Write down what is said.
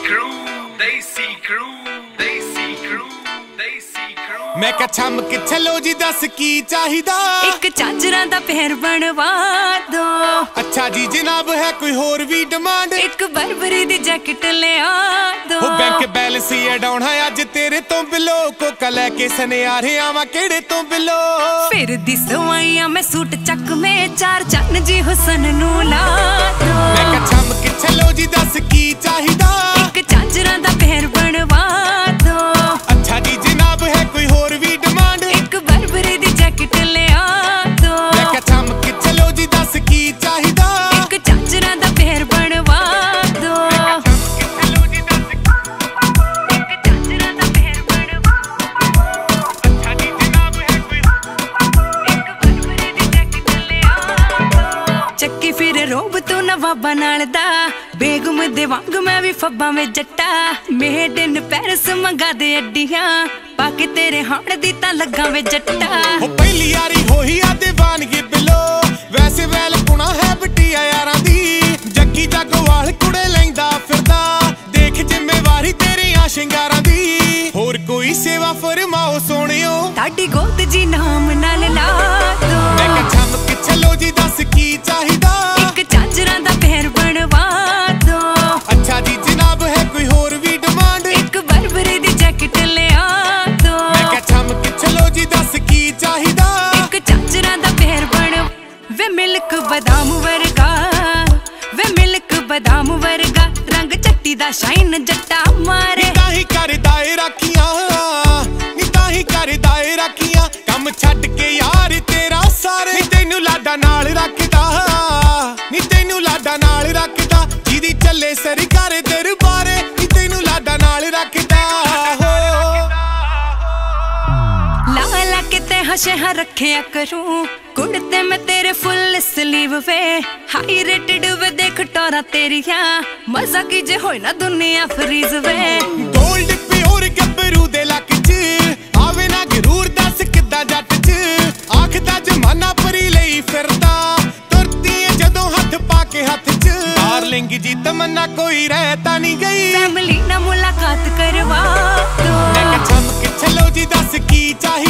मैं क्या छम के चलो जी दस की चाहिदा एक चाचरा दा पैर बनवा दो। अच्छा जी जनाब है कोई होर भी डिमांड एक बरबरी दी जैकेट ले आ दो। बैंक बैलेंस ही डाउन है अज तेरे तो बिलो कोका लेके सने आ रहे आवा केड़े तो बिलो फिर दी सवाइयां मैं सूट चक में चार चन्न जी हुसन नू ला दो। मैं क्या छम के चलो जी दस की चाहिदा एक चाचरा दा पैर बनवा दो। अच्छा जी जनाब है कोई होर भी डिमांड एक बरबरी दी जैकेट ले आ दो। मैं क्या छम के चलो जी दस की चाहिदा एक चाचरा दा पैर बनवा दो। ਚੱਕੀ ਫਿਰ ਰੋਬ ਤੂੰ ਨਵਾਬਾਂ ਨਾਲ ਦਾ ਬੇਗਮ ਦੇ ਵਾਂਗ ਮੈਂ ਵੀ ਫੱਬਾਂ ਵਿੱਚ ਜੱਟਾ ਮੇਡ ਇਨ ਪੈਰਿਸ ਮੰਗਾ ਦੇ ਅੱਡੀਆਂ ਪਾ ਕੇ ਤੇਰੇ ਹਾਣ ਦੀ ਤਾਂ ਲੱਗਾ ਵੇ ਜੱਟਾ ਉਹ ਪਹਿਲੀ ਯਾਰੀ ਹੋਈ ਆ ਦੀਵਾਨਗੀ ਬਿਲੋ ਵੈਸੇ ਵੈਲ ਪੁਣਾ ਹੈ ਬਿੱਟੀਆ ਯਾਰਾਂ ਦੀ ਜੱਗੀ ਜਗਵਾਲ ਕੁੜੇ ਲੈਂਦਾ ਫਿਰਦਾ ਦੇਖ ਜ਼ਿੰਮੇਵਾਰੀ ਤੇਰੀਆਂ ਸ਼ਿੰਗਾਰਾਂ ਦੀ ਹੋਰ ਕੋਈ ਸੇਵਾ ਫਰਮਾਓ ਸੋਹਣਿਓ ਤੁਹਾਡੀ ਗੋਦ ਜੀ ਨਾਮ ਨਾਲ ਲਾ ਦੋ। ਮੈਂ ਕਿਹਾ ਛਮ ਕੇ ਚਲੋ ਜੀ ਦੱਸ ਕੀ ਚਾਹੀਦਾ ਇੱਕ ਚਾਚਰਾਂ ਦਾ ਪੈਰ ਬਣਵਾ ਦੋ। ਅੱਛਾ ਜੀ ਜਨਾਬ ਹੈ ਕੋਈ ਹੋਰ ਵੀ ਡਿਮਾਂਡ ਇੱਕ ਬਰਬਰੀ ਦੀ ਜੈਕਟ ਲਿਆ ਦੋ। ਮੈਂ ਕਿਹਾ ਛਮ ਕੇ ਚਲੋ ਜੀ ਦੱਸ ਕੀ ਚਾਹੀਦਾ ਇੱਕ ਚਾਚਰਾਂ ਦਾ ਪੈਰ ਬਣ ਵੇ ਮਿਲਕ ਬਦਾਮ ਵਰਗਾ ਵੇ ਮਿਲਕ ਬਦਾਮ ਵਰਗਾ ਰੰਗ ਚੱਟੀ ਦਾ ਸ਼ਾਈਨ ਜੱਟਾ ਮਾਰੇ ਤਾਂ ਹੀ ਕਰਦਾ ਏ ਰਾਖੀਆਂ ਨੀ ਤਾਂ ਹੀ ਕਰਦਾ ਏ ਰਾਖੀਆਂ ਕੰਮ ਛੱਡ ਕੇ ਯਾਰ ਤੇਰਾ ਸਾਰੇ ਨੀ ਤੈਨੂੰ ਲਾਡਾ ਨਾਲ ਰੱਖਦਾ ਨੀ ਤੈਨੂੰ ਲਾਡਾ ਨਾਲ ਰੱਖਦਾ ਜਿਹਦੀ ਚੱਲੇ ਸਰਕਾਰ ਦਰਬਾਰੇ ਨੀ ਤੈਨੂੰ ਲਾਡਾ ਨਾਲ ਰੱਖਦਾ ਲਾ ਲਾ ਕੇ ਤੇ ਹਸ਼ੇ ਹਾਂ ਰੱਖਿਆ ਕਰੂੰ ਕੁੜਤੇ ਮੈਂ ਤੇਰੇ ਫੁੱਲ ਸਲੀਵ ਵੇ ਹਾਈ ਰੇਟਡ ਵੇ ਦੇਖ ਟੋਰਾ ਤੇਰੀਆਂ ਮਜ਼ਾ ਕੀ ਜੇ ਹੋਏ ਨਾ ਦੁਨੀਆ ਫਰੀਜ਼ ਵੇ ਗੋਲਡ ਪਿਓਰ ਗੱਭਰੂ ਦੇ ਲੱਕ 'ਚ ਆਵੇ ਨਾ ਗਰੂਰ ਦੱਸ ਕਿੱਦਾਂ ਜੱਟ 'ਚ ਆਖਦਾ ਜਮਾਨਾ ਪਰੀ ਲਈ ਫਿਰਦਾ ਤੁਰਦੀ ਏ ਜਦੋਂ ਹੱਥ ਪਾ ਕੇ ਹੱਥ 'ਚ ਡਾਰਲਿੰਗ ਜੀ ਤਮੰਨਾ ਕੋਈ ਰਹਿ ਤਾਂ ਨਹੀਂ ਗਈ ਫੈਮਿਲੀ ਨਾਲ ਮੁਲਾਕਾਤ ਕਰਵਾ ਦੋ। ਮੈਂ ਕਿਹਾ ਛਮ ਕੇ ਚਲੋ ਜੀ ਦੱਸ ਕੀ ਚਾਹੀਦਾ